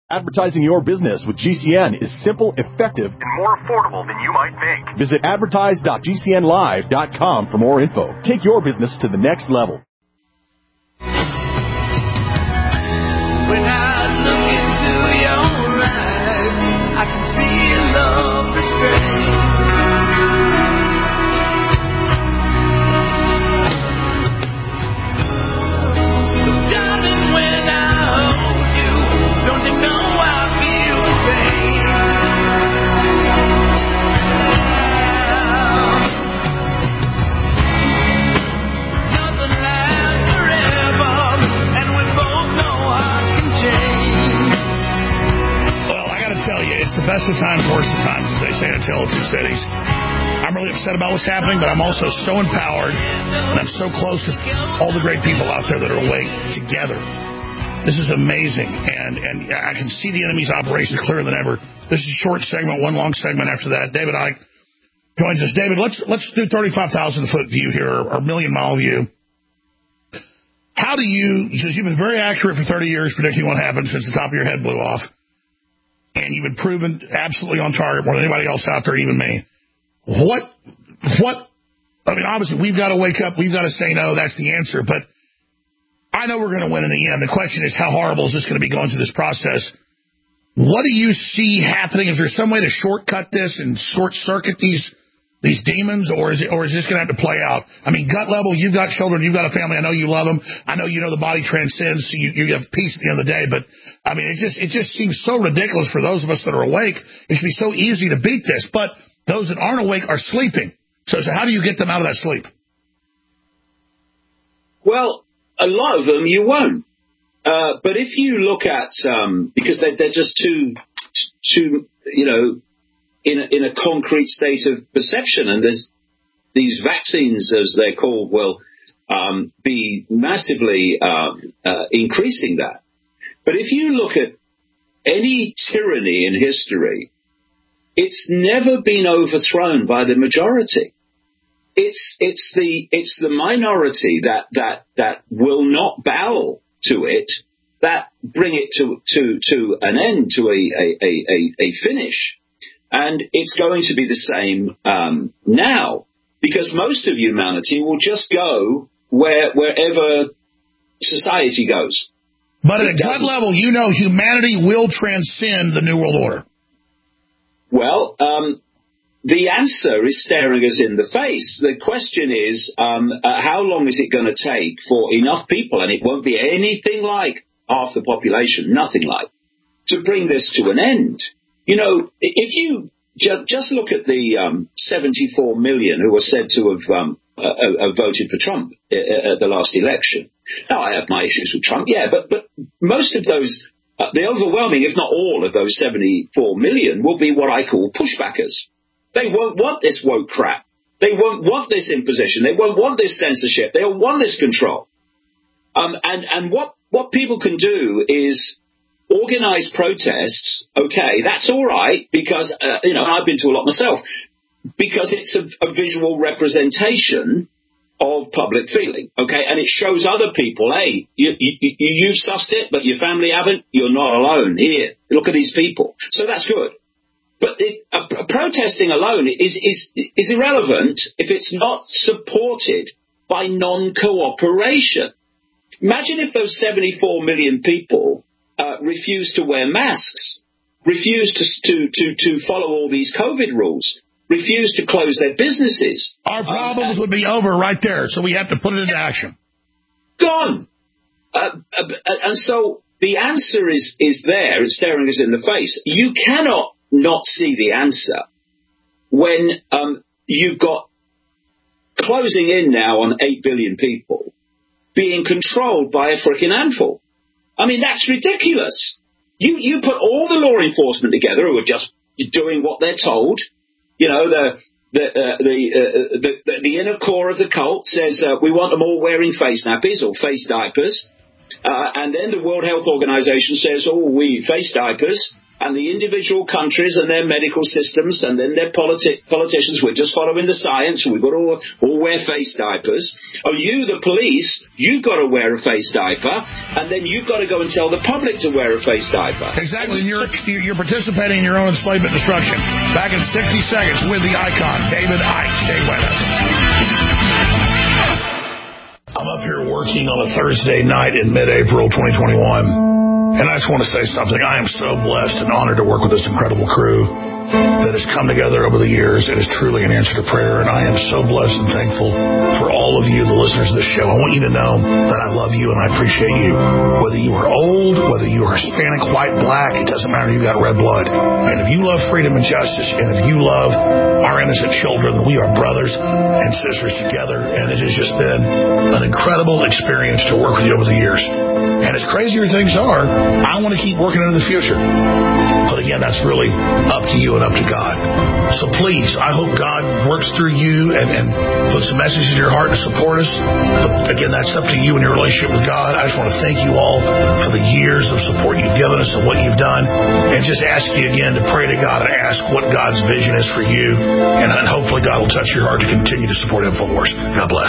Advertising your business with GCN is simple, effective, and more affordable than you might think. Visit advertise.gcnlive.com for more info. Take your business to the next level. When I look into your eyes, I can see love restrained. Darling, when I hold you, don't you know I feel the same? Nothing lasts forever, and we both know hearts can change. Well, I got to tell you, it's the best of times, worst of times, as they say in A Tale of Two Cities. I'm really upset about what's happening, but I'm also so empowered, and I'm so close to all the great people out there that are awake together. This is amazing, and I can see the enemy's operations clearer than ever. This is a short segment, one long segment after that. David Icke joins us. David, let's do 35,000-foot view here, or million-mile view. How do you, since you've been very accurate for 30 years predicting what happened since the top of your head blew off, and you've been proven absolutely on target more than anybody else out there, even me, what, I mean, obviously, we've got to wake up, we've got to say no, that's the answer, but I know we're going to win in the end. The question is, how horrible is this going to be going through this process? What do you see happening? Is there some way to shortcut this and short-circuit these demons, or is this going to have to play out? I mean, gut level, you've got children, you've got a family, I know you love them, I know you know the body transcends, so you have peace at the end of the day, but, I mean, it just seems so ridiculous for those of us that are awake. It should be so easy to beat this, but those that aren't awake are sleeping. So how do you get them out of that sleep? Well, a lot of them you won't. But if you look at, because they're just too, in a concrete state of perception, and there's these vaccines, as they're called, will be massively increasing that. But if you look at any tyranny in history, it's never been overthrown by the majority. It's the minority that will not bow to it, that bring it to an end, to a finish. And it's going to be the same now, because most of humanity will just go wherever society goes. But at a gut level, you know humanity will transcend the New World Order. Well, the answer is staring us in the face. The question is, how long is it going to take for enough people, and it won't be anything like half the population, nothing like, to bring this to an end? You know, if you just look at the 74 million who were said to have voted for Trump at the last election. Now, I have my issues with Trump, yeah, but most of those, the overwhelming, if not all of those 74 million will be what I call pushbackers. They won't want this woke crap. They won't want this imposition. They won't want this censorship. They don't want this control. And what people can do is organize protests. Okay, that's all right, because, I've been to a lot myself, because it's a visual representation of public feeling, okay? And it shows other people, hey, you've sussed it, but your family haven't. You're not alone. Here, look at these people. So that's good. But protesting alone is irrelevant if it's not supported by non-cooperation. Imagine if those 74 million people refused to wear masks, refused to follow all these COVID rules, refused to close their businesses. Our problems would be over right there, so we have to put it into action. Gone. And so the answer is there. It's staring us in the face. You cannot not see the answer when you've got closing in now on 8 billion people being controlled by a frickin' handful. I mean, that's ridiculous. You put all the law enforcement together who are just doing what they're told. You know, the inner core of the cult says we want them all wearing face nappies or face diapers. And then the World Health Organization says, oh, we face diapers. And the individual countries and their medical systems and then their politicians, we're just following the science, and we've got to all wear face diapers. Oh, you, the police, you've got to wear a face diaper, and then you've got to go and tell the public to wear a face diaper. Exactly, and you're participating in your own enslavement destruction. Back in 60 seconds with the icon, David Icke. Stay with us. I'm up here working on a Thursday night in mid-April 2021. And I just want to say something. I am so blessed and honored to work with this incredible crew that has come together over the years. It is truly an answer to prayer, and I am so blessed and thankful for all of you, the listeners of this show. I want you to know that I love you and I appreciate you. Whether you are old, whether you are Hispanic, white, black, it doesn't matter. You've got red blood. And if you love freedom and justice, and if you love our innocent children, we are brothers and sisters together, and it has just been an incredible experience to work with you over the years. And as crazy as things are, I want to keep working into the future. But again, that's really up to you and up to God. So please, I hope God works through you and puts a message in your heart to support us. But again, that's up to you and your relationship with God. I just want to thank you all for the years of support you've given us and what you've done. And just ask you again to pray to God and ask what God's vision is for you. And hopefully God will touch your heart to continue to support InfoWars. God bless.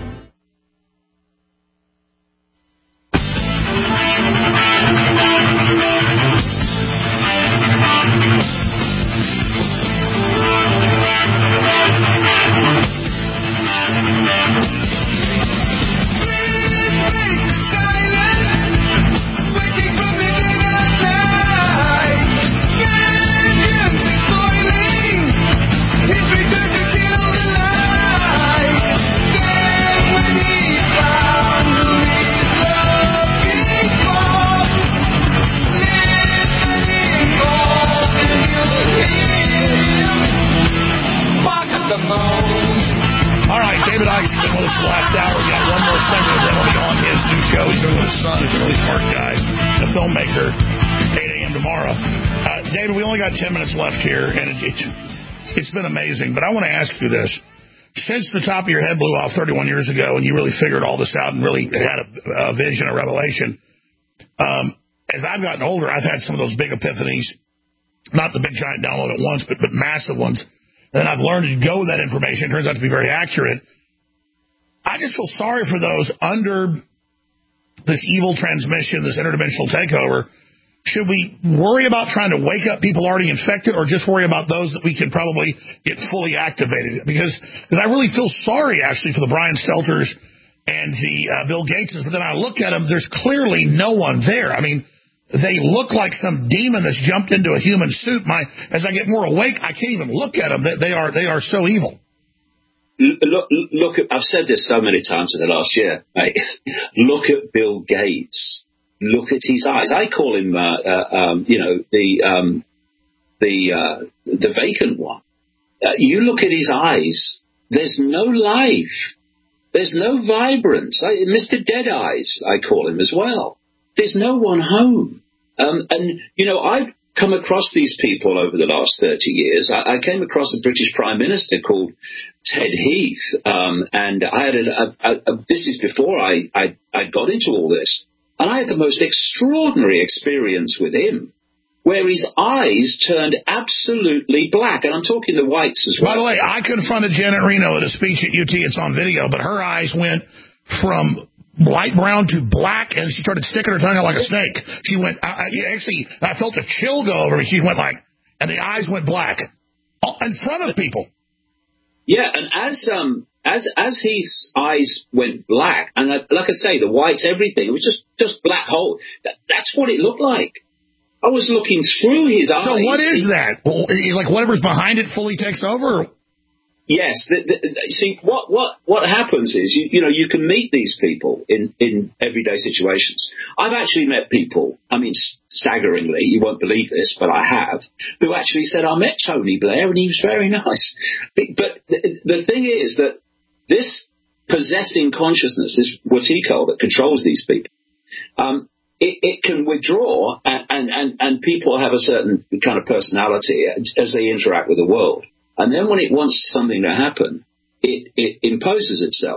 Filmmaker, 8 a.m. tomorrow. David, we only got 10 minutes left here, and it's been amazing. But I want to ask you this. Since the top of your head blew off 31 years ago and you really figured all this out and really had a vision, a revelation, as I've gotten older, I've had some of those big epiphanies, not the big giant download at once, but massive ones. And I've learned to go with that information. It turns out to be very accurate. I just feel sorry for those under this evil transmission, this interdimensional takeover. Should we worry about trying to wake up people already infected, or just worry about those that we can probably get fully activated? Because I really feel sorry, actually, for the Brian Stelters and the Bill Gateses, but then I look at them, there's clearly no one there. I mean, they look like some demon that's jumped into a human suit. As I get more awake, I can't even look at them. They are so evil. Look at, I've said this so many times in the last year, mate. Look at Bill Gates. Look at his eyes. I call him, the vacant one. You look at his eyes. There's no life. There's no vibrance. Mr. Dead Eyes, I call him as well. There's no one home. I've come across these people over the last 30 years. I came across a British Prime Minister called Ted Heath, and I had this is before I got into all this, and I had the most extraordinary experience with him, where his eyes turned absolutely black, and I'm talking the whites as well. By the way, I confronted Janet Reno at a speech at UT. It's on video, but her eyes went from light brown to black, and she started sticking her tongue out like a snake. She went, I felt a chill go over me. She went like, and the eyes went black in front of people. Yeah, and as his eyes went black, and like I say, the whites, everything, it was just black hole. That's what it looked like. I was looking through his eyes. So what is that? Like whatever's behind it fully takes over? Yes. See, what happens is, you can meet these people in everyday situations. I've actually met people, staggeringly, you won't believe this, but I have, who actually said, I met Tony Blair and he was very nice. But the thing is that this possessing consciousness, this Wetiko that controls these people, it can withdraw and people have a certain kind of personality as they interact with the world. And then when it wants something to happen, it imposes itself.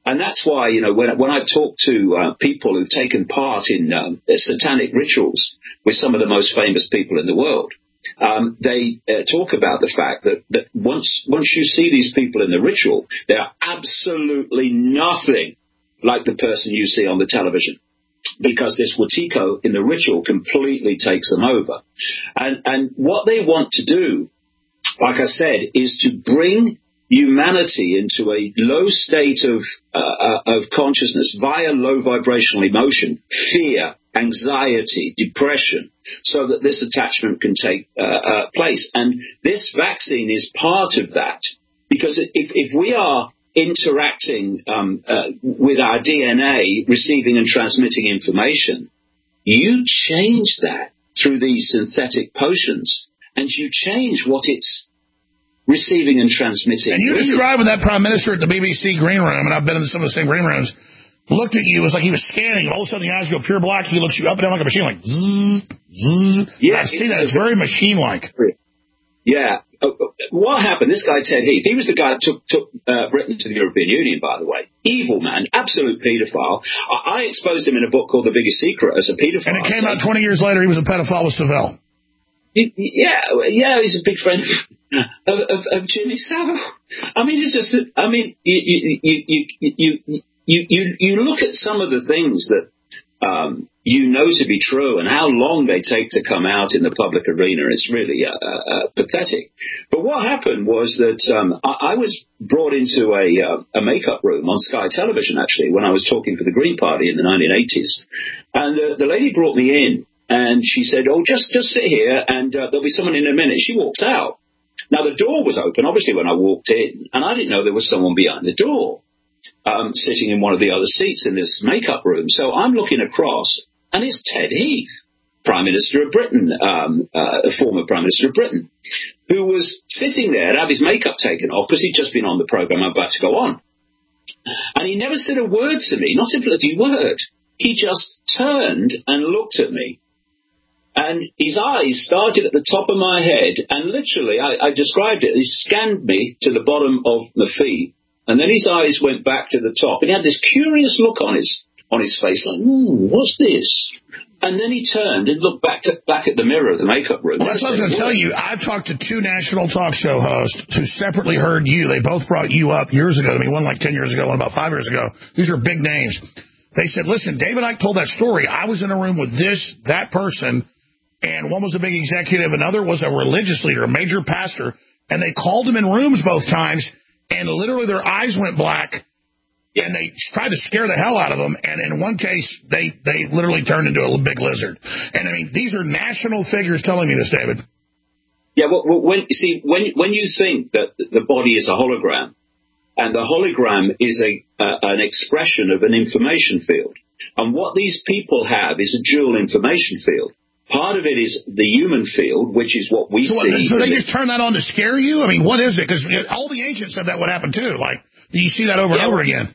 And that's why, when I talk to people who've taken part in satanic rituals with some of the most famous people in the world, they talk about the fact that once you see these people in the ritual, they are absolutely nothing like the person you see on the television, because this Wetiko in the ritual completely takes them over. And what they want to do, like I said, is to bring humanity into a low state of consciousness via low vibrational emotion, fear, anxiety, depression, so that this attachment can take place. And this vaccine is part of that, because if we are interacting with our DNA, receiving and transmitting information, you change that through these synthetic potions, and you change what it's receiving and transmitting. And you described when that Prime Minister at the BBC green room, and I've been in some of the same green rooms, looked at you, it was like he was scanning, and all of a sudden the eyes go pure black, he looks you up and down like a machine, like zzz, zzz. Yeah, I see that. It's very machine-like. Yeah. What happened? This guy, Ted Heath, he was the guy that took Britain to the European Union, by the way. Evil man, absolute paedophile. I exposed him in a book called The Biggest Secret as a paedophile. And it came out 20 years later, he was a pedophile with Savile. Yeah, he's a big friend of Jimmy Savile. I mean, it's just, you look at some of the things that to be true, and how long they take to come out in the public arena. It's really pathetic. But what happened was that I was brought into a makeup room on Sky Television, actually, when I was talking for the Green Party in the 1980s. And the lady brought me in, and she said, "Oh, just sit here, and there'll be someone in a minute." She walks out. Now, the door was open, obviously, when I walked in, and I didn't know there was someone behind the door sitting in one of the other seats in this makeup room. So I'm looking across, and it's Ted Heath, Prime Minister of Britain, former Prime Minister of Britain, who was sitting there to have his makeup taken off because he'd just been on the programme about to go on. And he never said a word to me, not a bloody word. He just turned and looked at me. And his eyes started at the top of my head, and literally, I described it, he scanned me to the bottom of my feet, and then his eyes went back to the top, and he had this curious look on his face, like, what's this? And then he turned and looked back at the mirror of the makeup room. Well, that's what I was going to tell you. I've talked to two national talk show hosts who separately heard you. They both brought you up years ago to me, one like 10 years ago, one about 5 years ago. These are big names. They said, listen, David Icke told that story. I was in a room with that person, and one was a big executive, another was a religious leader, a major pastor, and they called him in rooms both times, and literally their eyes went black, and they tried to scare the hell out of them, and in one case, they literally turned into a big lizard. And, I mean, these are national figures telling me this, David. Yeah, well, when you think that the body is a hologram, and the hologram is an expression of an information field, and what these people have is a dual information field. Part of it is the human field, which is what we see. So they just turn that on to scare you? I mean, what is it? Because all the ancients said that would happen too. Like, you see that over and over again.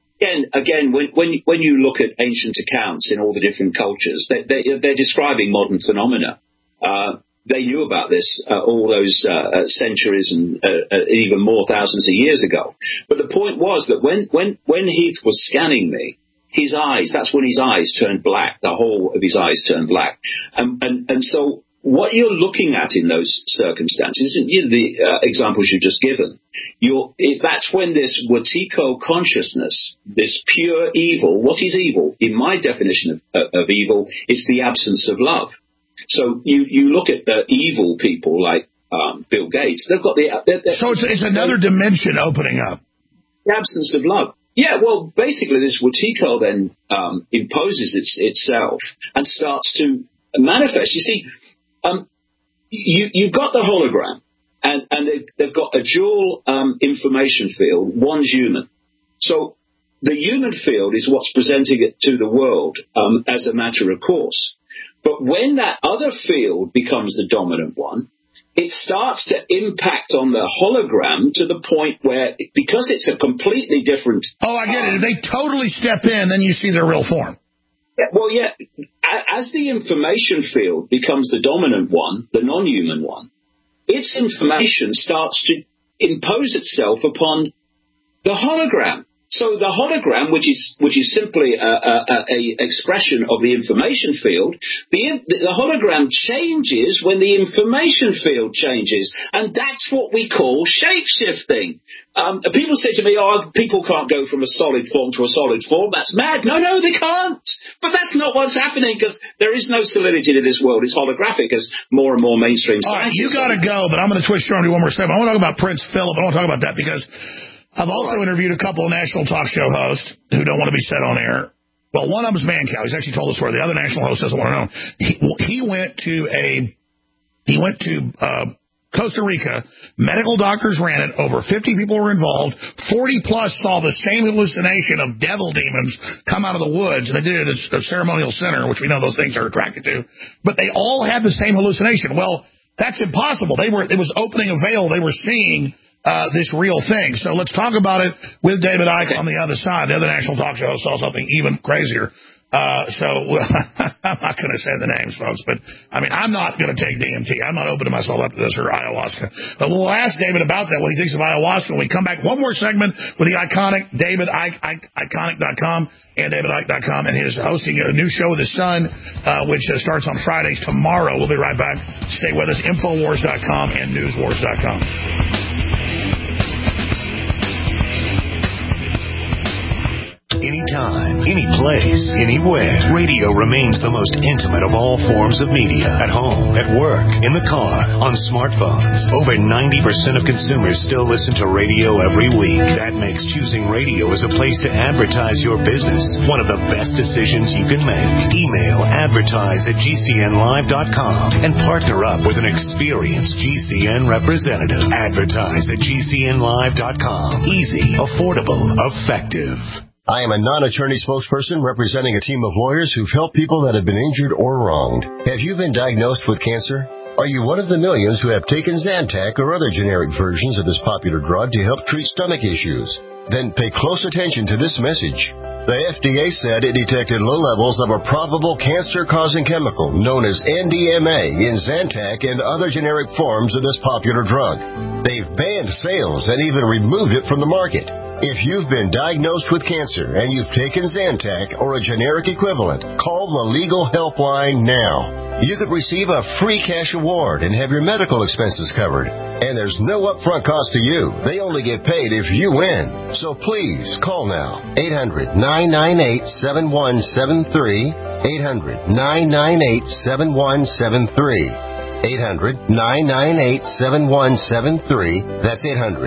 Again, when you look at ancient accounts in all the different cultures, they're describing modern phenomena. They knew about this all those centuries and even more thousands of years ago. But the point was that when Heath was scanning me, his eyes, that's when his eyes turned black. The whole of his eyes turned black. And so what you're looking at in those circumstances, and the examples you've just given, that's when this Wetiko consciousness, this pure evil, what is evil? In my definition of evil, it's the absence of love. So you look at the evil people like Bill Gates, they've got so it's another dimension opening up. The absence of love. Yeah, well, basically this Wetiko then imposes itself and starts to manifest. You see, you've got the hologram, and they've got a dual information field. One's human. So the human field is what's presenting it to the world as a matter of course. But when that other field becomes the dominant one, it starts to impact on the hologram to the point where, because it's a completely different... Oh, I get it. If they totally step in, then you see their real form. Yeah, as the information field becomes the dominant one, the non-human one, its information starts to impose itself upon the hologram. So the hologram, which is simply a expression of the information field, the hologram changes when the information field changes, and that's what we call shape-shifting. People say to me, people can't go from a solid form to a solid form. That's mad. No, they can't. But that's not what's happening, because there is no solidity to this world. It's holographic, as more and more mainstream All right, scientists. you got to go, but I'm going to twist your arm to one more step. I want to talk about Prince Philip. I want to talk about that because I've also interviewed a couple of national talk show hosts who don't want to be said on air. Well, one of them is Mancow. He's actually told the story. The other national host doesn't want to know. He went to Costa Rica. Medical doctors ran it. Over 50 people were involved. 40 plus saw the same hallucination of devil demons come out of the woods. And they did it at a ceremonial center, which we know those things are attracted to. But they all had the same hallucination. Well, that's impossible. It was opening a veil. They were seeing this real thing. So let's talk about it with David Icke on the other side. The other national talk show saw something even crazier. So I'm not going to say the names, folks, but I mean, I'm not going to take DMT. I'm not opening myself up to this or ayahuasca. But we'll ask David about that, what he thinks of ayahuasca. When we come back, one more segment with the iconic David Icke, iconic.com and davidicke.com, and his hosting a new show with his son, which starts on Fridays tomorrow. We'll be right back. Stay with us, Infowars.com and Newswars.com. Anytime, any place, anywhere. Radio remains the most intimate of all forms of media. At home, at work, in the car, on smartphones. Over 90% of consumers still listen to radio every week. That makes choosing radio as a place to advertise your business one of the best decisions you can make. Email advertise@gcnlive.com and partner up with an experienced GCN representative. Advertise@gcnlive.com. Easy, affordable, effective. I am a non-attorney spokesperson representing a team of lawyers who've helped people that have been injured or wronged. Have you been diagnosed with cancer? Are you one of the millions who have taken Zantac or other generic versions of this popular drug to help treat stomach issues? Then pay close attention to this message. The FDA said it detected low levels of a probable cancer-causing chemical known as NDMA in Zantac and other generic forms of this popular drug. They've banned sales and even removed it from the market. If you've been diagnosed with cancer and you've taken Zantac or a generic equivalent, call the legal helpline now. You could receive a free cash award and have your medical expenses covered. And there's no upfront cost to you. They only get paid if you win. So please call now. 800-998-7173. 800-998-7173. 800-998-7173. That's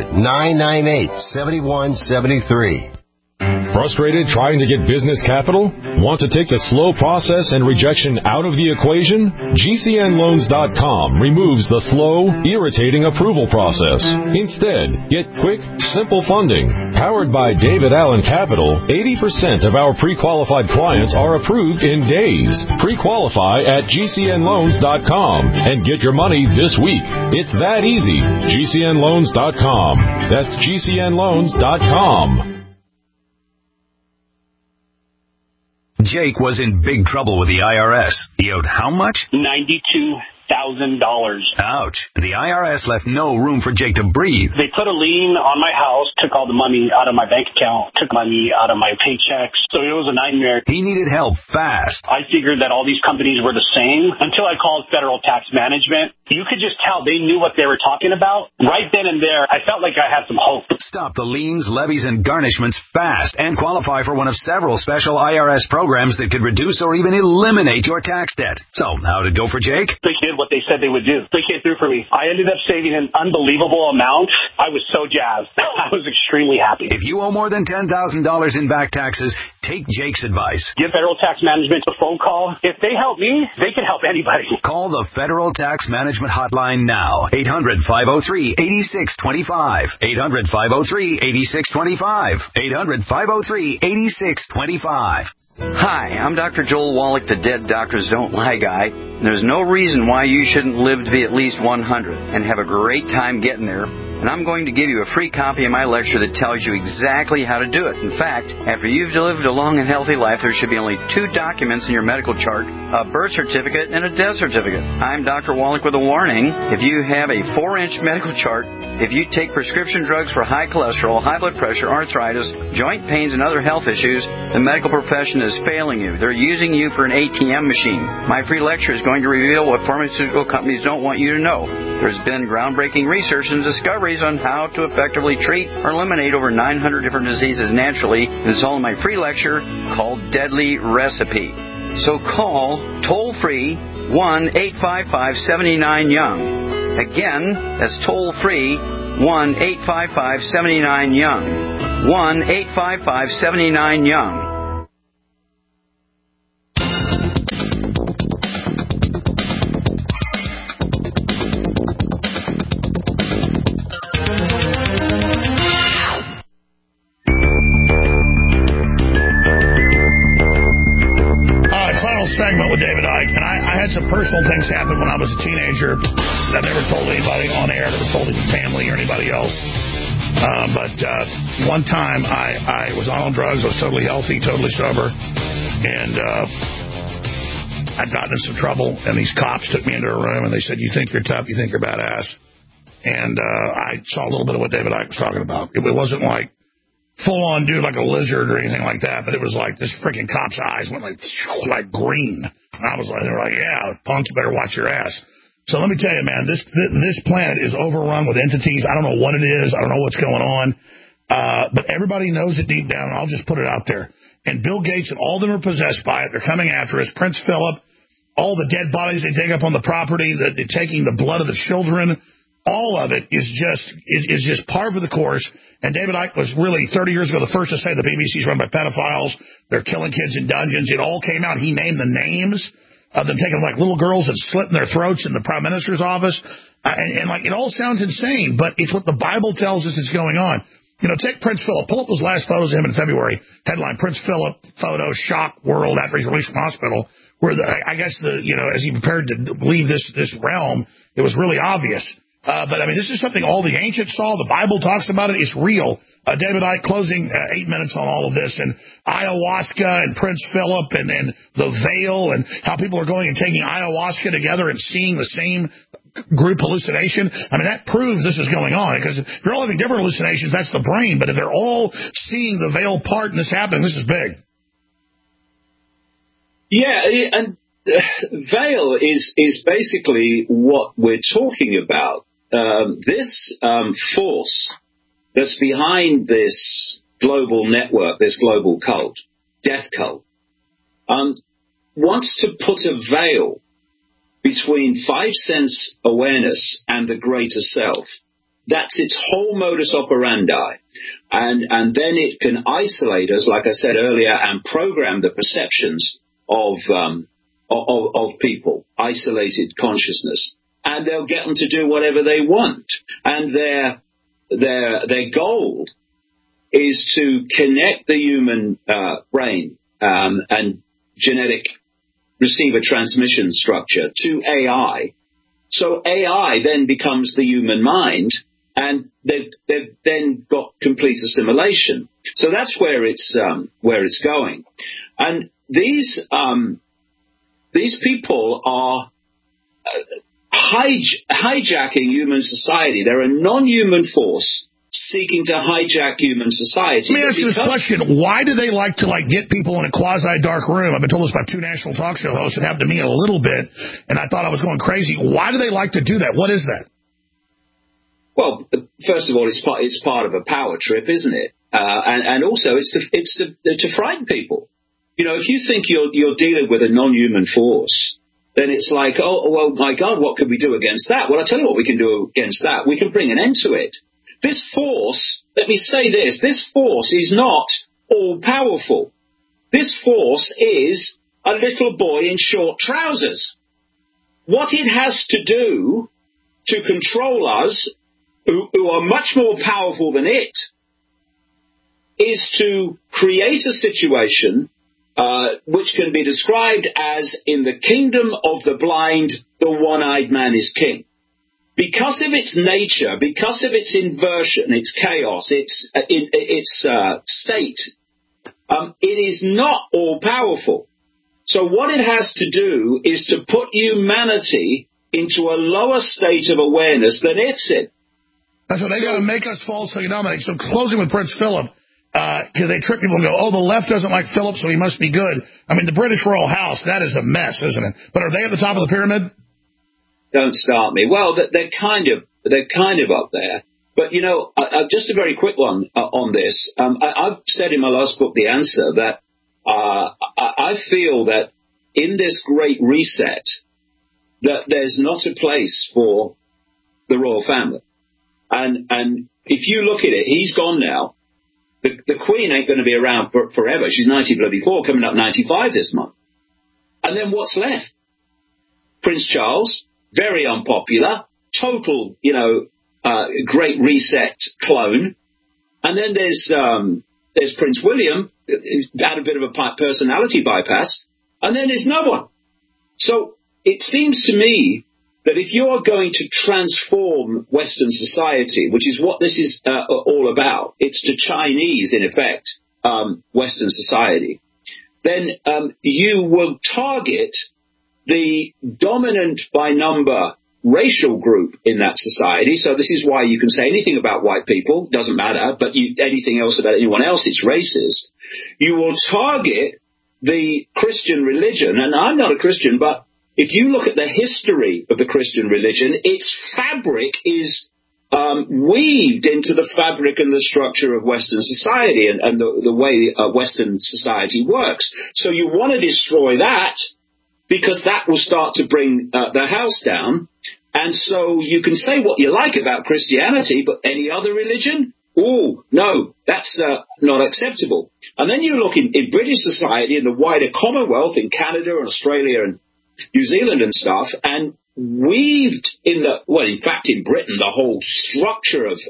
800-998-7173. Frustrated trying to get business capital? Want to take the slow process and rejection out of the equation? GCNloans.com removes the slow, irritating approval process. Instead, get quick, simple funding. Powered by David Allen Capital, 80% of our pre-qualified clients are approved in days. Pre-qualify at GCNloans.com and get your money this week. It's that easy. GCNloans.com. That's GCNloans.com. Jake was in big trouble with the IRS. He owed how much? $92,000. Ouch. The IRS left no room for Jake to breathe. They put a lien on my house, took all the money out of my bank account, took money out of my paychecks. So it was a nightmare. He needed help fast. I figured that all these companies were the same until I called Federal Tax Management. You could just tell they knew what they were talking about. Right then and there, I felt like I had some hope. Stop the liens, levies, and garnishments fast and qualify for one of several special IRS programs that could reduce or even eliminate your tax debt. So, how did it go for Jake? They did what they said they would do. They came through for me. I ended up saving an unbelievable amount. I was so jazzed. I was extremely happy. If you owe more than $10,000 in back taxes, take Jake's advice. Give Federal Tax Management a phone call. If they help me, they can help anybody. Call the Federal Tax Management hotline now. 800-503-8625. 800-503-8625. 800-503-8625. Hi, I'm Dr. Joel Wallach, the Dead Doctors Don't Lie guy. There's no reason why you shouldn't live to be at least 100 and have a great time getting there. and I'm going to give you a free copy of my lecture that tells you exactly how to do it. In fact, after you've lived a long and healthy life, there should be only 2 documents in your medical chart, a birth certificate and a death certificate. I'm Dr. Wallach with a warning. If you have a 4-inch medical chart, if you take prescription drugs for high cholesterol, high blood pressure, arthritis, joint pains, and other health issues, the medical profession is failing you. They're using you for an ATM machine. My free lecture is going to reveal what pharmaceutical companies don't want you to know. There's been groundbreaking research and discoveries on how to effectively treat or eliminate over 900 different diseases naturally. It's all in my free lecture called Deadly Recipe. So call toll-free 1-855-79-YOUNG. Again, that's toll-free 1-855-79-YOUNG. 1-855-79-YOUNG. Segment with David Icke, and I had some personal things happen when I was a teenager that I never told anybody on air, never told any family or anybody else. But one time I was on drugs, I was totally healthy, totally sober, and I'd gotten in some trouble, and these cops took me into a room, and they said, "You think you're tough, you think you're badass." And I saw a little bit of what David Icke was talking about. It wasn't like full-on dude like a lizard or anything like that, but it was like this freaking cop's eyes went like green. And I was like, they were like, yeah, punk, you better watch your ass. So let me tell you, man, this planet is overrun with entities. I don't know what it is. I don't know what's going on. But everybody knows it deep down, and I'll just put it out there. And Bill Gates and all of them are possessed by it. They're coming after us. Prince Philip, all the dead bodies they dig up on the property, they're taking the blood of the children. All of it is just par for the course. And David Icke was really 30 years ago the first to say the BBC's run by pedophiles. They're killing kids in dungeons. It all came out. He named the names of them taking like little girls and slitting their throats in the prime minister's office. And like it all sounds insane, but it's what the Bible tells us is going on. You know, take Prince Philip. Pull up those last photos of him in February. Headline: Prince Philip photo shock world after he's released from hospital. Where I guess as he prepared to leave this realm, it was really obvious. But, I mean, this is something all the ancients saw. The Bible talks about it. It's real. David Icke, closing 8 minutes on all of this, and ayahuasca and Prince Philip and the veil and how people are going and taking ayahuasca together and seeing the same group hallucination. I mean, that proves this is going on, because if you're all having different hallucinations, that's the brain. But if they're all seeing the veil part and this happening, this is big. Yeah, and veil is basically what we're talking about. This force that's behind this global network, this global cult, death cult, wants to put a veil between 5 sense awareness and the greater self. That's its whole modus operandi. And then it can isolate us, like I said earlier, and program the perceptions of people, isolated consciousness. And they'll get them to do whatever they want. And their goal is to connect the human brain and genetic receiver transmission structure to AI. So AI then becomes the human mind, and they've then got complete assimilation. So that's where it's going. And these people are hijacking human society. They're a non-human force seeking to hijack human society. Let me ask you this question. Why do they like to get people in a quasi-dark room? I've been told this by 2 national talk show hosts. It happened to me a little bit, and I thought I was going crazy. Why do they like to do that? What is that? Well, first of all, it's part of a power trip, isn't it? And also, it's to frighten people. You know, if you think you're dealing with a non-human force, then it's like, oh, well, my God, what could we do against that? Well, I'll tell you what we can do against that. We can bring an end to it. This force, let me say this force is not all-powerful. This force is a little boy in short trousers. What it has to do to control us, who are much more powerful than it, is to create a situation which can be described as, in the kingdom of the blind, the one-eyed man is king. because of its nature, because of its inversion, its chaos, its state, it is not all-powerful. So what it has to do is to put humanity into a lower state of awareness than it's in. That's what they got to make us falsely dominate. So closing with Prince Philip, because they trick people and go, oh, the left doesn't like Philip, so he must be good. I mean, the British Royal House, that is a mess, isn't it? But are they at the top of the pyramid? Don't start me. Well, they're kind of up there. But, you know, just a very quick one on this. I've said in my last book, The Answer, that I feel that in this great reset, that there's not a place for the royal family. And if you look at it, he's gone now. The Queen ain't going to be around forever. She's 94, coming up 95 this month. And then what's left? Prince Charles, very unpopular, total, great reset clone. And then there's Prince William, had a bit of a personality bypass. And then there's no one. So it seems to me that if you're going to transform Western society, which is what this is all about, it's to Chinese, in effect, Western society, then you will target the dominant by number racial group in that society. So this is why you can say anything about white people, doesn't matter, but anything else about anyone else, it's racist. You will target the Christian religion, and I'm not a Christian, but if you look at the history of the Christian religion, its fabric is weaved into the fabric and the structure of Western society and the way Western society works. So you want to destroy that because that will start to bring the house down. And so you can say what you like about Christianity, but any other religion? Oh, no, that's not acceptable. And then you look in British society, in the wider Commonwealth, in Canada and Australia and New Zealand and stuff, and weaved in fact, in Britain, the whole structure of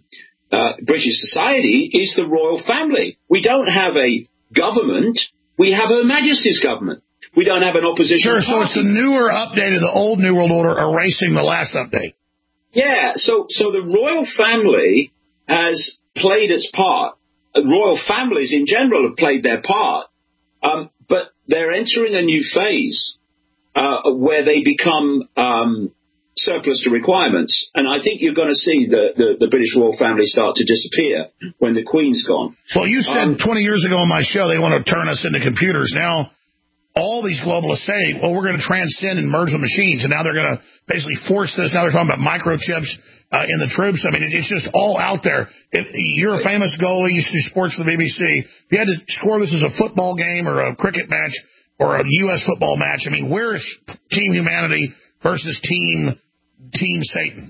British society is the royal family. We don't have a government. We have Her Majesty's government. We don't have an opposition party. So it's the newer update of the old New World Order erasing the last update. Yeah, so the royal family has played its part. Royal families in general have played their part, but they're entering a new phase where they become surplus to requirements. And I think you're going to see the British royal family start to disappear when the Queen's gone. Well, you said 20 years ago on my show they want to turn us into computers. Now all these globalists say, well, we're going to transcend and merge the machines, and now they're going to basically force this. Now they're talking about microchips in the troops. I mean, it's just all out there. You're a famous goalie. You do sports for the BBC. If you had to score this as a football game or a cricket match or a U.S. football match, I mean, where is Team Humanity versus Team Satan?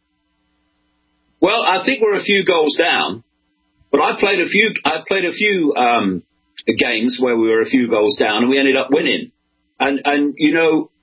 Well, I think we're a few goals down, but I played a few games where we were a few goals down and we ended up winning. And you know,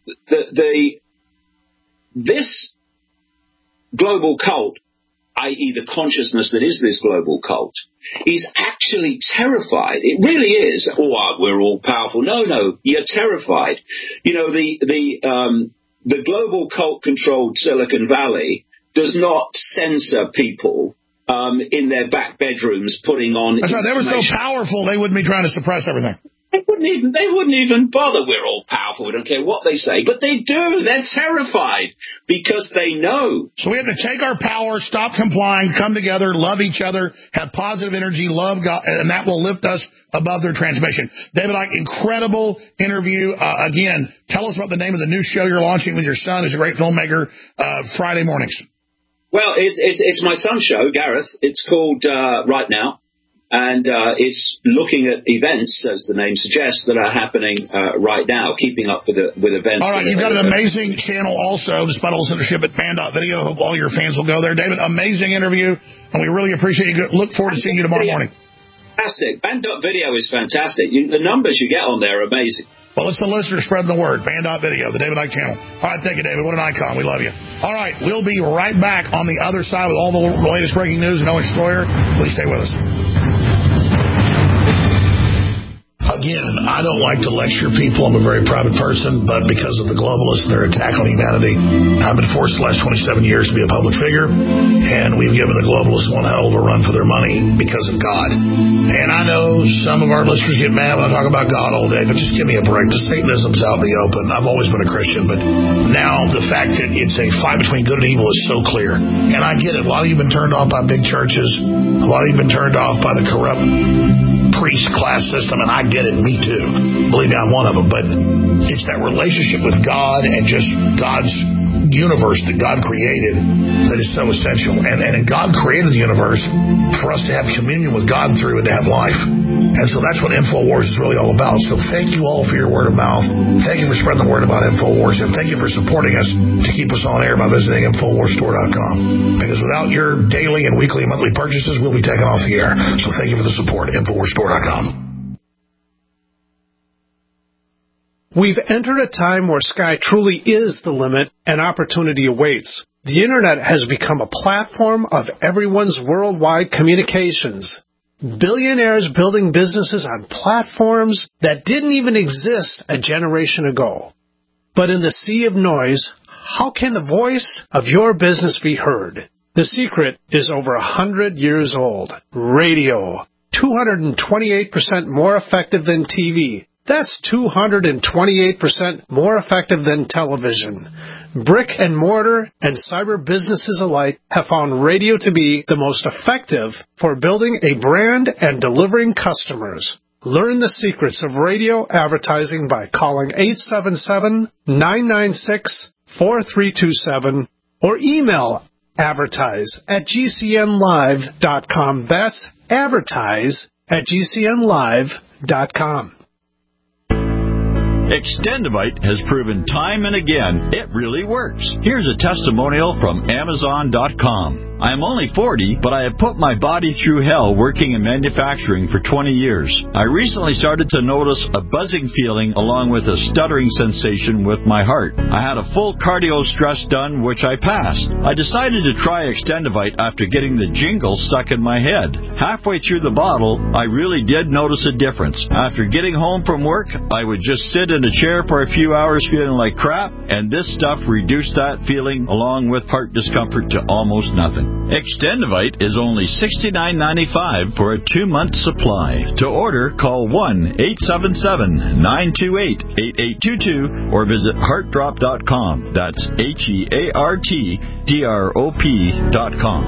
this global cult, i.e. the consciousness that is this global cult, is actually terrified. It really is. Oh, we're all powerful. No, you're terrified. You know, the global cult-controlled Silicon Valley does not censor people in their back bedrooms putting on. That's right. They were so powerful they wouldn't be trying to suppress everything. They wouldn't even bother. We're all powerful. We don't care what they say. But they do. They're terrified because they know. So we have to take our power, stop complying, come together, love each other, have positive energy, love God, and that will lift us above their transmission. David Icke, incredible interview. Again, tell us about the name of the new show you're launching with your son, who's a great filmmaker, Friday mornings. Well, it's my son's show, Gareth. It's called Right Now. And it's looking at events, as the name suggests, that are happening right now, keeping up with events. All right, you've got an amazing channel also, despite all the censorship, at Band.video. Hope all your fans will go there. David, amazing interview, and we really appreciate you. Look forward to seeing you tomorrow morning. Fantastic. Band.video is fantastic. The numbers you get on there are amazing. Well, it's the listeners spreading the word. Band.video, the David Icke channel. All right, thank you, David. What an icon. We love you. All right, we'll be right back on the other side with all the latest breaking news. No Destroyer. Please stay with us. Again, I don't like to lecture people. I'm a very private person, but because of the globalists and their attack on humanity, I've been forced the last 27 years to be a public figure, and we've given the globalists one hell of a run for their money because of God. And I know some of our listeners get mad when I talk about God all day, but just give me a break. The Satanism's out in the open. I've always been a Christian, but now the fact that it's a fight between good and evil is so clear. And I get it. A lot of you have been turned off by big churches. A lot of you have been turned off by the corrupt priest class system, and I get it, me too. Believe me, I'm one of them. But it's that relationship with God and just God's universe that God created that is so essential. And God created the universe for us to have communion with God through and to have life. And so that's what InfoWars is really all about. So thank you all for your word of mouth. Thank you for spreading the word about InfoWars. And thank you for supporting us to keep us on air by visiting InfoWarsStore.com. Because without your daily and weekly and monthly purchases, we'll be taken off the air. So thank you for the support. InfoWarsStore.com. We've entered a time where sky truly is the limit and opportunity awaits. The Internet has become a platform of everyone's worldwide communications. Billionaires building businesses on platforms that didn't even exist a generation ago. But in the sea of noise, how can the voice of your business be heard? The secret is over 100 years old. Radio. 228% more effective than TV. That's 228% more effective than television. Brick and mortar and cyber businesses alike have found radio to be the most effective for building a brand and delivering customers. Learn the secrets of radio advertising by calling 877-996-4327 or email advertise@gcnlive.com. That's advertise@gcnlive.com. Extendivite has proven time and again it really works. Here's a testimonial from Amazon.com. I am only 40, but I have put my body through hell working in manufacturing for 20 years. I recently started to notice a buzzing feeling along with a stuttering sensation with my heart. I had a full cardio stress done, which I passed. I decided to try Extendivite after getting the jingle stuck in my head. Halfway through the bottle, I really did notice a difference. After getting home from work, I would just sit in a chair for a few hours feeling like crap, and this stuff reduced that feeling along with heart discomfort to almost nothing. Extendivite is only $69.95 for a 2-month supply. To order, call 1-877-928-8822 or visit heartdrop.com. That's HEARTDROP.com.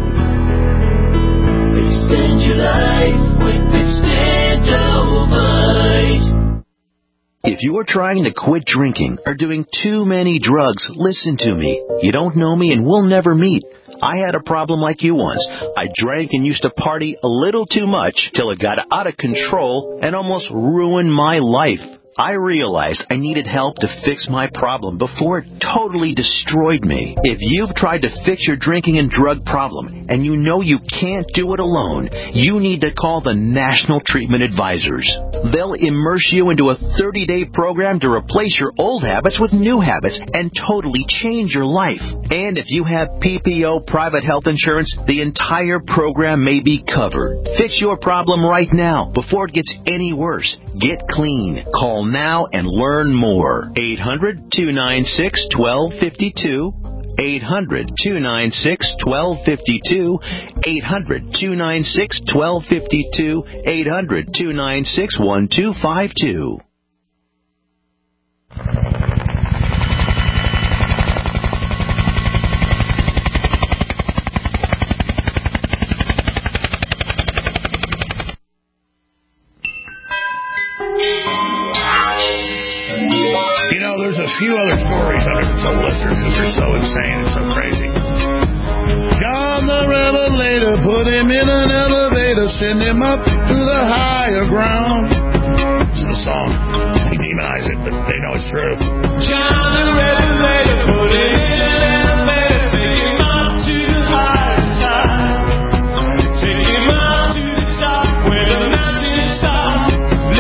Extend your life with Extendivite. If you are trying to quit drinking or doing too many drugs, listen to me. You don't know me and we'll never meet. I had a problem like you once. I drank and used to party a little too much till it got out of control and almost ruined my life. I realized I needed help to fix my problem before it totally destroyed me. If you've tried to fix your drinking and drug problem and you know you can't do it alone, you need to call the National Treatment Advisors. They'll immerse you into a 30-day program to replace your old habits with new habits and totally change your life. And if you have PPO private health insurance, the entire program may be covered. Fix your problem right now before it gets any worse. Get clean. Call now and learn more. 800-296-1252. 800-296-1252. 800-296-1252. 800-296-1252. There's a few other stories I've never told listeners because they're so insane and so crazy. John the Revelator, put him in an elevator, send him up to the higher ground. It's the song. They demonize it, but they know it's true. John the Revelator, put him in an elevator, take him up to the higher side. Take him up to the top where the mountains stop.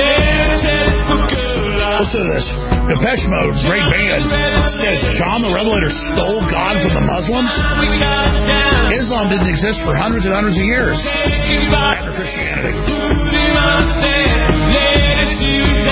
Listen to this. Depeche Mode, great band, says John the Revelator stole God from the Muslims. Islam didn't exist for hundreds and hundreds of years after Christianity.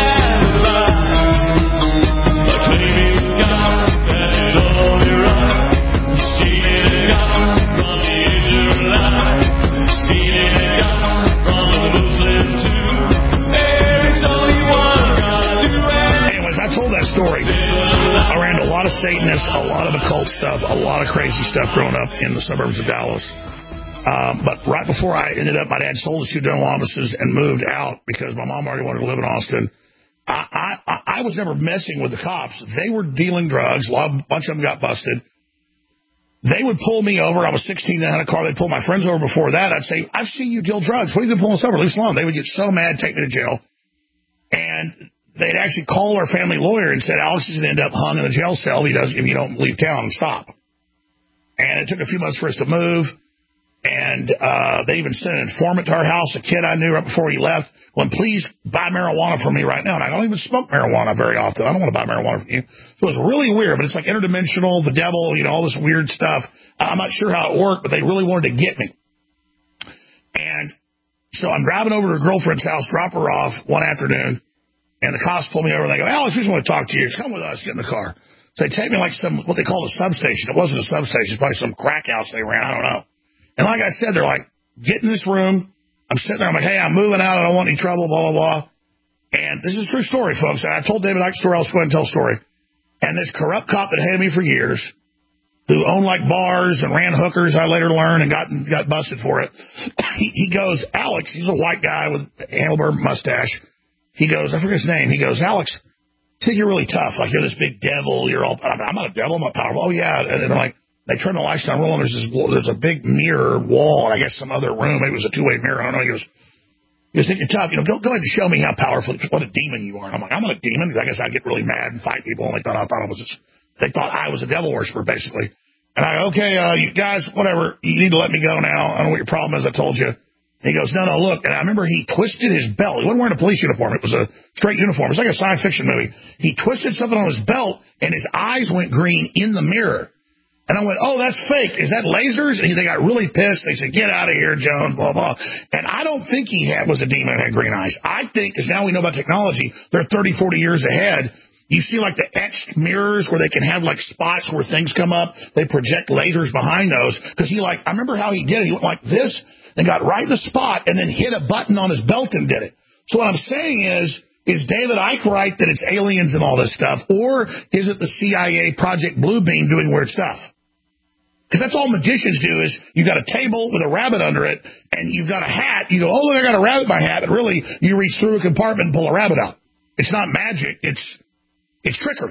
occult stuff, a lot of crazy stuff growing up in the suburbs of Dallas. But right before I ended up, my dad sold his 2 dental offices and moved out because my mom already wanted to live in Austin. I was never messing with the cops. They were dealing drugs. A bunch of them got busted. They would pull me over. I was 16 and had a car. They'd pull my friends over before that. I'd say, I've seen you deal drugs. What are you doing pulling us over? Leave us alone. They would get so mad, take me to jail. And they'd actually call our family lawyer and said, Alex is going to end up hung in the jail cell if you don't leave town and stop. And it took a few months for us to move. And they even sent an informant to our house, a kid I knew right before he left. Well, please buy marijuana from me right now. And I don't even smoke marijuana very often. I don't want to buy marijuana from you. So it was really weird, but it's like interdimensional, the devil, all this weird stuff. I'm not sure how it worked, but they really wanted to get me. And so I'm driving over to her girlfriend's house, drop her off one afternoon, and the cops pull me over and they go, Alex, we just want to talk to you. Come with us, get in the car. So they take me like what they call a substation. It wasn't a substation. It's probably some crack house they ran. I don't know. And like I said, they're like, get in this room. I'm sitting there. I'm like, hey, I'm moving out. I don't want any trouble, blah, blah, blah. And this is a true story, folks. And I told David Icke's story. I'll just go ahead and tell the story. And this corrupt cop that hated me for years, who owned like bars and ran hookers, I later learned, and got busted for it. He goes, Alex, he's a white guy with a handlebar mustache. He goes, I forget his name. He goes, Alex, I think you're really tough. Like, you're this big devil. I'm not a devil. I'm not powerful. Oh, yeah. And they're like, they turn the lights down, roll, and there's a big mirror wall, and I guess some other room. Maybe it was a 2-way mirror. I don't know. He goes, think you're tough. Go ahead and show me how powerful, what a demon you are. And I'm like, I'm not a demon. I guess I get really mad and fight people, and they thought I was a devil worshiper, basically. And I go, okay, you guys, whatever. You need to let me go now. I don't know what your problem is. I told you. He goes, no, look. And I remember he twisted his belt. He wasn't wearing a police uniform. It was a straight uniform. It was like a science fiction movie. He twisted something on his belt, and his eyes went green in the mirror. And I went, oh, that's fake. Is that lasers? And they got really pissed. They said, get out of here, Jones, blah, blah. And I don't think he was a demon and had green eyes. I think, because now we know about technology, they're 30, 40 years ahead. You see like the etched mirrors where they can have like spots where things come up. They project lasers behind those. Because I remember how he did it. He went like this and got right in the spot and then hit a button on his belt and did it. So what I'm saying is David Icke right that it's aliens and all this stuff? Or is it the CIA Project Bluebeam doing weird stuff? Because that's all magicians do is you've got a table with a rabbit under it, and you've got a hat. You go, oh, look, I got a rabbit in my hat. But really, you reach through a compartment and pull a rabbit out. It's not magic. It's trickery.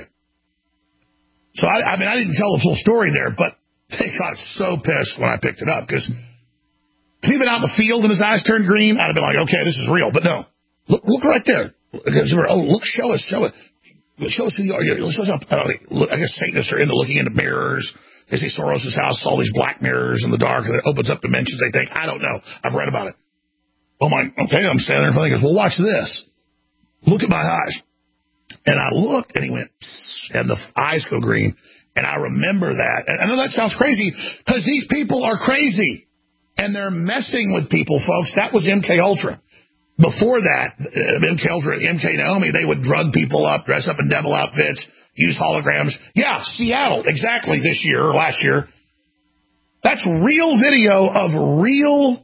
So, I didn't tell the full story there, but they got so pissed when I picked it up. Because if he'd been out in the field and his eyes turned green, I'd have been like, okay, this is real. But no. Look right there. Look, show us. Show us who you are. Show us I guess Satanists are into looking into mirrors. They see Soros' house, all these black mirrors in the dark, and it opens up dimensions, they think. I don't know. I've read about it. Oh, okay, I'm standing there in front of him. He goes, well, watch this. Look at my eyes. And I looked, and he went, psst, and the eyes go green. And I remember that. And I know that sounds crazy, because these people are crazy. And they're messing with people, folks. That was MK Ultra. Before that, MK Ultra, MK Naomi, they would drug people up, dress up in devil outfits, use holograms. Yeah, Seattle, exactly this year or last year. That's real video of real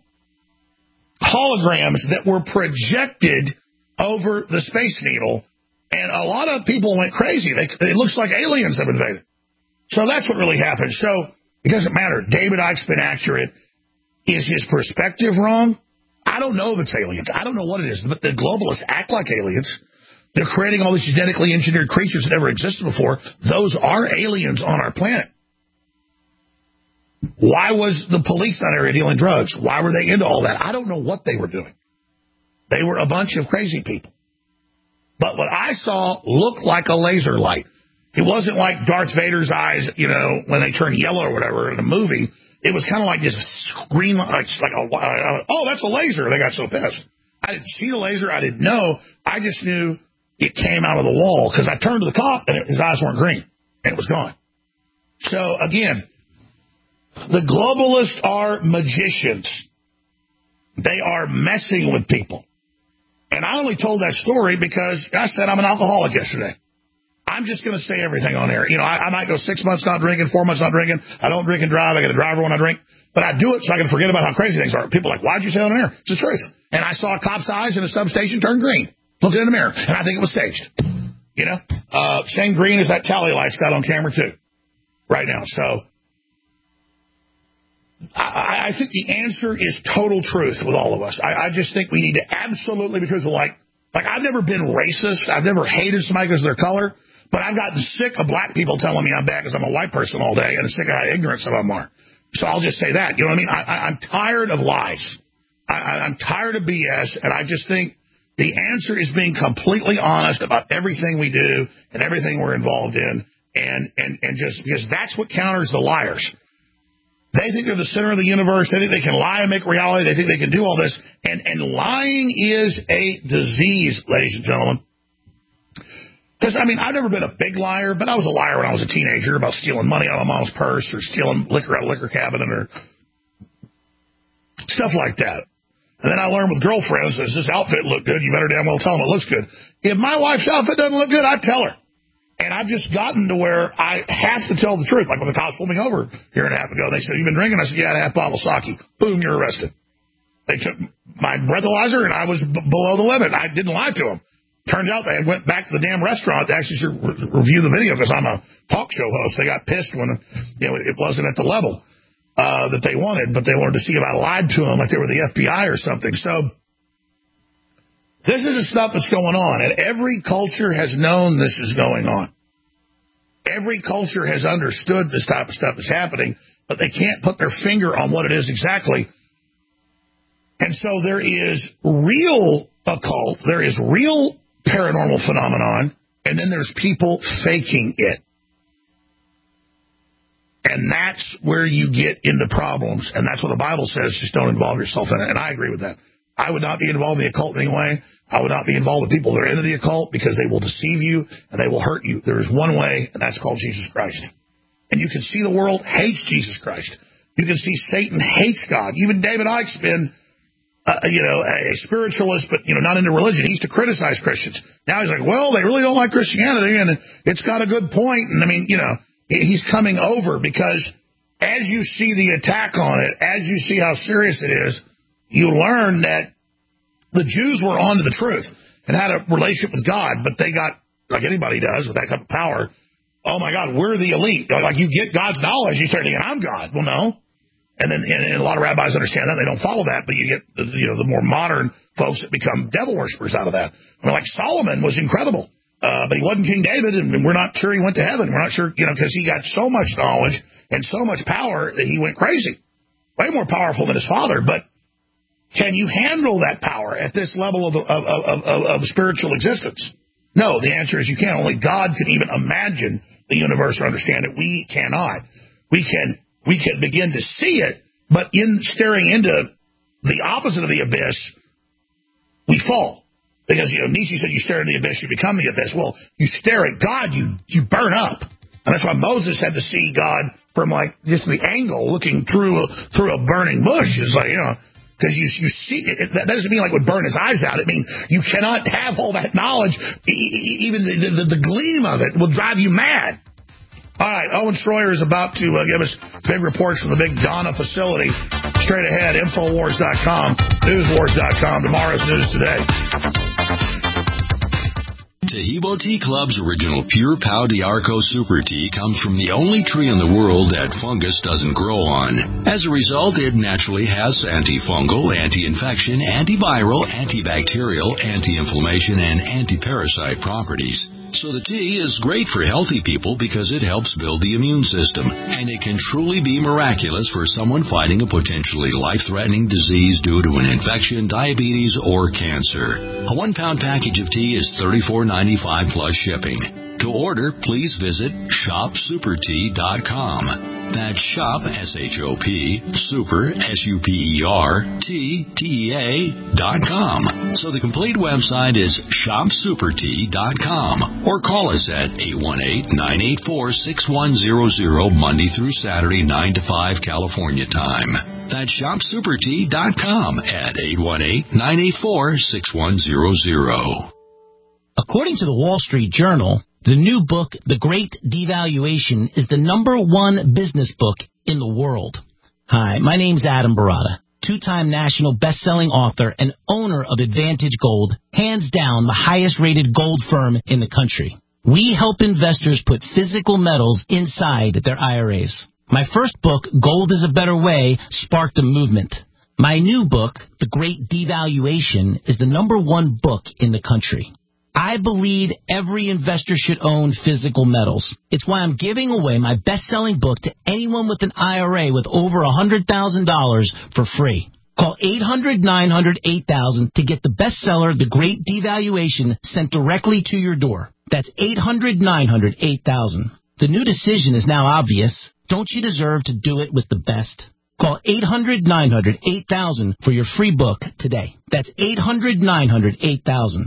holograms that were projected over the Space Needle. And a lot of people went crazy. It looks like aliens have invaded. So that's what really happened. So it doesn't matter. David Icke's been accurate. Is his perspective wrong? I don't know if it's aliens. I don't know what it is. But the globalists act like aliens. They're creating all these genetically engineered creatures that never existed before. Those are aliens on our planet. Why was the police in that area dealing drugs? Why were they into all that? I don't know what they were doing. They were a bunch of crazy people. But what I saw looked like a laser light. It wasn't like Darth Vader's eyes, when they turn yellow or whatever in a movie. It was kind of like this green, oh, that's a laser. They got so pissed. I didn't see the laser. I didn't know. I just knew it came out of the wall because I turned to the cop and his eyes weren't green and it was gone. So again, the globalists are magicians. They are messing with people. And I only told that story because I said I'm an alcoholic yesterday. I'm just going to say everything on air. I might go 6 months not drinking, 4 months not drinking. I don't drink and drive. I get a driver when I drink. But I do it so I can forget about how crazy things are. People are like, why'd you say it on air? It's the truth. And I saw a cop's eyes in a substation turn green. Looked in the mirror. And I think it was staged. Same green as that tally light's got on camera, too. right now. So I think the answer is total truth with all of us. I just think we need to absolutely be truthful. Like I've never been racist. I've never hated somebody because of their color. But I've gotten sick of black people telling me I'm bad because I'm a white person all day, and sick of how ignorant some of them are. So I'll just say that. You know what I mean? I'm tired of lies. I'm tired of BS, and I just think the answer is being completely honest about everything we do and everything we're involved in, and just because that's what counters the liars. They think they're the center of the universe. They think they can lie and make reality. They think they can do all this. And lying is a disease, ladies and gentlemen. Because, I mean, I've never been a big liar, but I was a liar when I was a teenager about stealing money out of my mom's purse or stealing liquor out of a liquor cabinet or stuff like that. And then I learned with girlfriends, does this outfit look good? You better damn well tell them it looks good. If my wife's outfit doesn't look good, I tell her. And I've just gotten to where I have to tell the truth. Like when the cops pulled me over a year and a half ago, they said, "You've been drinking?" I said, "Yeah, I had a half bottle of sake." Boom, you're arrested. They took my breathalyzer, and I was below the limit. I didn't lie to them. Turned out they went back to the damn restaurant to actually review the video because I'm a talk show host. They got pissed when it wasn't at the level that they wanted, but they wanted to see if I lied to them like they were the FBI or something. So this is the stuff that's going on, and every culture has known this is going on. Every culture has understood this type of stuff is happening, but they can't put their finger on what it is exactly. And so there is real occult, there is real paranormal phenomenon, and then there's people faking it. And that's where you get into problems, and that's what the Bible says, just don't involve yourself in it, and I agree with that. I would not be involved in the occult anyway. I would not be involved with people that are into the occult because they will deceive you and they will hurt you. There is one way, and that's called Jesus Christ. And you can see the world hates Jesus Christ. You can see Satan hates God. Even David Icke's been, a spiritualist, but, not into religion. He used to criticize Christians. Now he's like, well, they really don't like Christianity, and it's got a good point. And, he's coming over because as you see the attack on it, as you see how serious it is, you learn that the Jews were onto the truth and had a relationship with God, but they got, like anybody does with that type of power, oh my God, we're the elite. Like you get God's knowledge, you start thinking, I'm God. Well, no. And then and a lot of rabbis understand that. They don't follow that, but you get the more modern folks that become devil worshippers out of that. Like Solomon was incredible, but he wasn't King David, and we're not sure he went to heaven. We're not sure, because he got so much knowledge and so much power that he went crazy. Way more powerful than his father, but can you handle that power at this level of spiritual existence? No, the answer is you can't. Only God can even imagine the universe or understand it. We cannot. We can begin to see it, but in staring into the opposite of the abyss, we fall. Because, Nietzsche said you stare into the abyss, you become the abyss. Well, you stare at God, you burn up. And that's why Moses had to see God from just the angle looking through a burning bush. It's like, because you see it, that doesn't mean would burn his eyes out. It means you cannot have all that knowledge. Even the gleam of it will drive you mad. All right, Owen Schroyer is about to give us big reports from the big Donna facility. Straight ahead, Infowars.com, Newswars.com, tomorrow's News Today. Taheebo Tea Club's original Pure Pau d'Arco Super Tea comes from the only tree in the world that fungus doesn't grow on. As a result, it naturally has antifungal, anti-infection, antiviral, antibacterial, anti-inflammation, and anti-parasite properties. So the tea is great for healthy people because it helps build the immune system, and it can truly be miraculous for someone fighting a potentially life-threatening disease due to an infection, diabetes, or cancer. A 1-pound package of tea is $34.95 plus shipping. To order, please visit shopsupertea.com. That's shop, S-H-O-P, super, S-U-P-E-R-T-T-E-A.com. So the complete website is shopsupertea.com, or call us at 818-984-6100 Monday through Saturday, 9 to 5 California time. That's shopsupertea.com at 818-984-6100. According to the Wall Street Journal, the new book, The Great Devaluation, is the #1 business book in the world. Hi, my name's Adam Barata, 2-time national best-selling author and owner of Advantage Gold, hands down the highest-rated gold firm in the country. We help investors put physical metals inside their IRAs. My first book, Gold is a Better Way, sparked a movement. My new book, The Great Devaluation, is the #1 book in the country. I believe every investor should own physical metals. It's why I'm giving away my best-selling book to anyone with an IRA with over $100,000 for free. Call 800-900-8000 to get the bestseller, The Great Devaluation, sent directly to your door. That's 800-900-8000. The new decision is now obvious. Don't you deserve to do it with the best? Call 800-900-8000 for your free book today. That's 800-900-8000.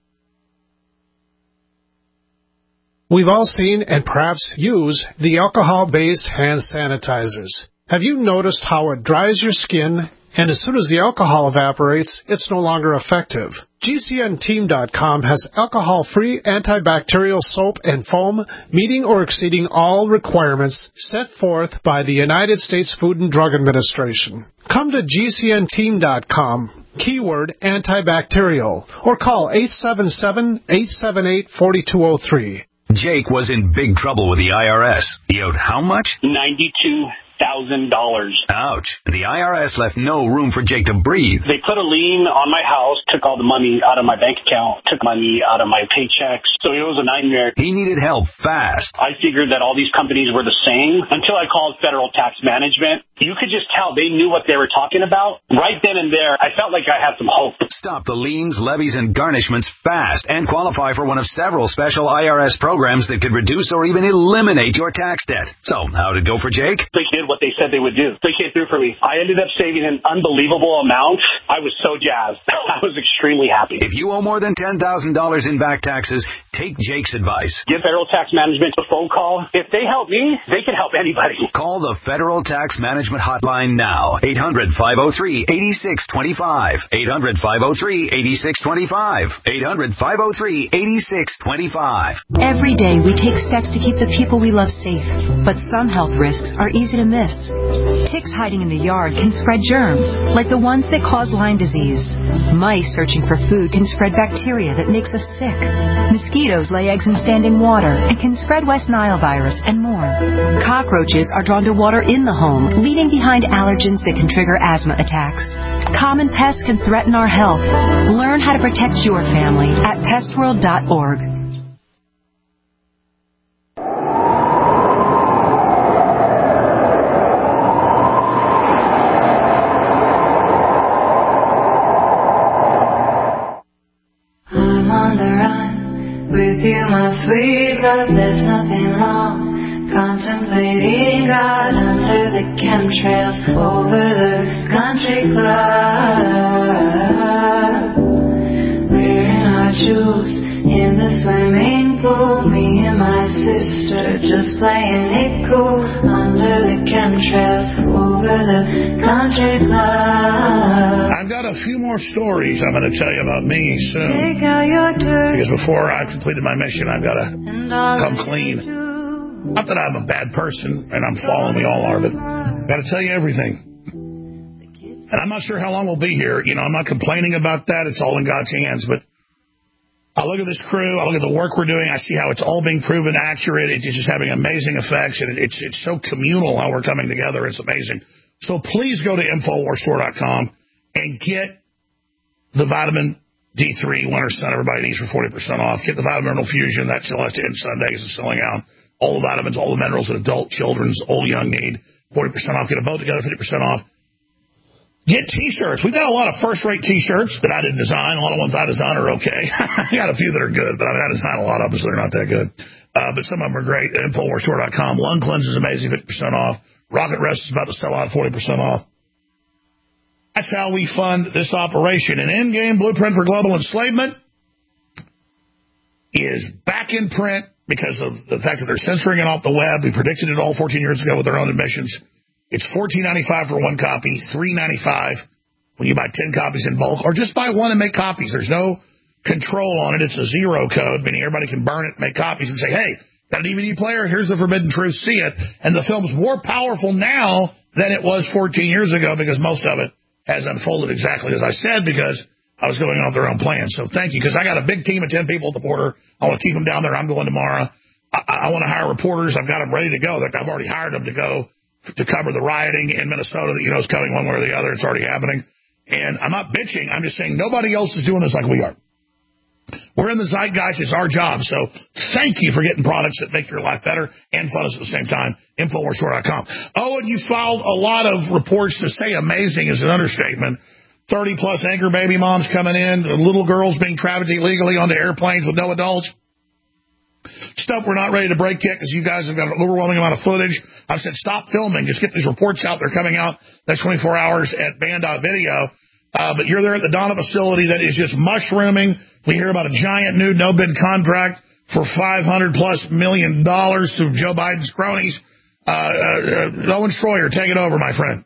We've all seen and perhaps use the alcohol-based hand sanitizers. Have you noticed how it dries your skin, and as soon as the alcohol evaporates, it's no longer effective? GCNteam.com has alcohol-free antibacterial soap and foam meeting or exceeding all requirements set forth by the United States Food and Drug Administration. Come to GCNteam.com, keyword antibacterial, or call 877-878-4203. Jake was in big trouble with the IRS. He owed how much? $92,000. Ouch. The IRS left no room for Jake to breathe. They put a lien on my house, took all the money out of my bank account, took money out of my paychecks. So it was a nightmare. He needed help fast. I figured that all these companies were the same until I called Federal Tax Management. You could just tell they knew what they were talking about. Right then and there, I felt like I had some hope. Stop the liens, levies, and garnishments fast and qualify for one of several special IRS programs that could reduce or even eliminate your tax debt. So, how'd it go for Jake? They did what they said they would do. They came through for me. I ended up saving an unbelievable amount. I was so jazzed. I was extremely happy. If you owe more than $10,000 in back taxes, take Jake's advice. Give Federal Tax Management a phone call. If they help me, they can help anybody. Call the Federal Tax Management Hotline now. 800-503-8625. 800-503-8625. 800-503-8625. Every day we take steps to keep the people we love safe, but some health risks are easy to miss. Ticks hiding in the yard can spread germs, like the ones that cause Lyme disease. Mice searching for food can spread bacteria that makes us sick. Mosquitoes lay eggs in standing water and can spread West Nile virus and more. Cockroaches are drawn to water in the home, leaving behind allergens that can trigger asthma attacks. Common pests can threaten our health. Learn how to protect your family at pestworld.org. I'm on the run with you, my sweet love. There's nothing wrong. Contemplating God under the chemtrails over the country club. We're in our jewels in the swimming pool. Me and my sister just playing it cool under the chemtrails over the country club. I've got a few more stories I'm going to tell you about me soon. Take out your dirt. Because before I've completed my mission, I've got to come clean. Not that I'm a bad person, and I'm fallen, we all are, but I've got to tell you everything. And I'm not sure how long we'll be here. You know, I'm not complaining about that. It's all in God's hands. But I look at this crew. I look at the work we're doing. I see how it's all being proven accurate. It's just having amazing effects, and it's so communal how we're coming together. It's amazing. So please go to InfoWarsStore.com and get the vitamin D3 Winter Sun everybody needs for 40% off. Get the Vitamin Fusion. That still has to end Sundays. It's selling out. All the vitamins, all the minerals that adult, children's, old, young need. 40% off. Get a boat together, 50% off. Get T-shirts. We've got a lot of first-rate T-shirts that I didn't design. A lot of ones I designed are okay. I got a few that are good, but I designed a lot of them, so they're not that good. But some of them are great. InfoWarsStore.com. Lung Cleanse is amazing, 50% off. Rocket Rest is about to sell out, 40% off. That's how we fund this operation. An in-game blueprint for global enslavement is back in print because of the fact that they're censoring it off the web. We predicted it all 14 years ago with their own admissions. It's $14.95 for one copy, $3.95 when you buy 10 copies in bulk, or just buy one and make copies. There's no control on it. It's a zero code, meaning everybody can burn it, make copies, and say, hey, got a DVD player? Here's the Forbidden Truth. See it. And the film's more powerful now than it was 14 years ago because most of it has unfolded exactly as I said, because I was going off their own plan. So thank you, because I got a big team of 10 people at the border. I want to keep them down there. I'm going tomorrow. I want to hire reporters. I've got them ready to go. I've already hired them to go to cover the rioting in Minnesota that is coming one way or the other. It's already happening. And I'm not bitching. I'm just saying nobody else is doing this like we are. We're in the zeitgeist. It's our job. So thank you for getting products that make your life better and fun at the same time. InfoWarsStore.com. Oh, and you filed a lot of reports. To say amazing is an understatement. 30-plus anchor baby moms coming in, little girls being traveled illegally onto airplanes with no adults. Stuff we're not ready to break yet because you guys have got an overwhelming amount of footage. I've said stop filming. Just get these reports out. They're coming out next 24 hours at band.video. But you're there at the Donna facility that is just mushrooming. We hear about a giant new no-bid contract for $500+ million to Joe Biden's cronies. Owen Schroyer, take it over, my friend.